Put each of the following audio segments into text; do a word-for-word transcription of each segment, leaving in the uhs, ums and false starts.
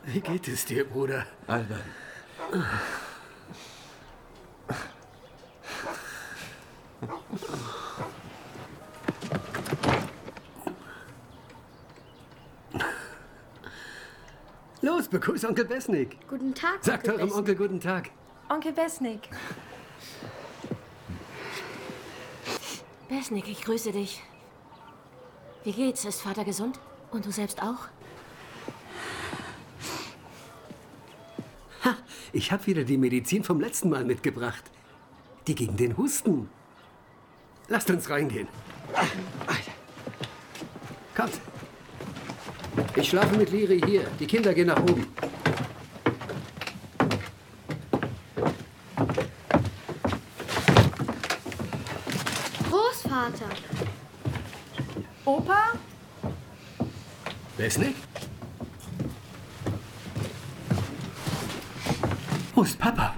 Wie geht es dir, Bruder? Alban. Los, begrüß Onkel Besnik. Guten Tag, Sagt Onkel eurem Besnik. Onkel guten Tag. Onkel Besnik. Besnik, ich grüße dich. Wie geht's? Ist Vater gesund? Und du selbst auch? Ha, ich habe wieder die Medizin vom letzten Mal mitgebracht. Die gegen den Husten. Lasst uns reingehen. Kommt. Ich schlafe mit Liri hier. Die Kinder gehen nach oben. Großvater. Opa? Besnik? Wo ist Papa?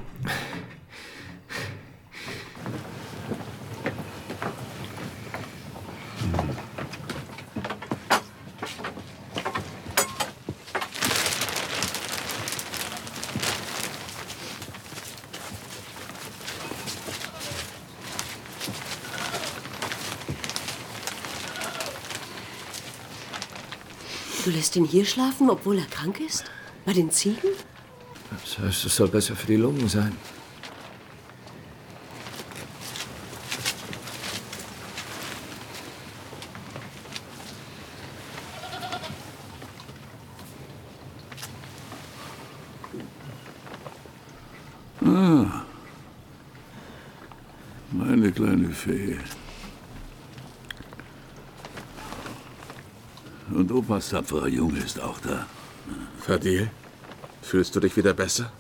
Du lässt ihn hier schlafen, obwohl er krank ist? Bei den Ziegen? Das heißt, es soll besser für die Lungen sein. Ah, meine kleine Fee. Und Opas tapferer Junge ist auch da. Fadil, fühlst du dich wieder besser?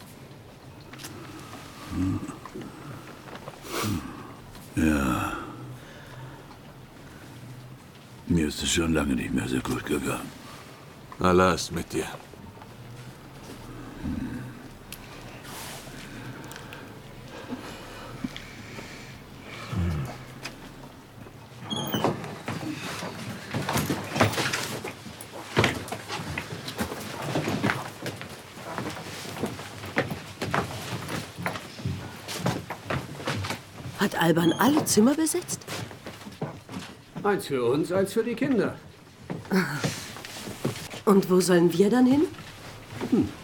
Ja. Mir ist es schon lange nicht mehr so gut gegangen. Allah ist mit dir. Hat Alban alle Zimmer besetzt? Eins für uns, eins für die Kinder. Und wo sollen wir dann hin? Hm.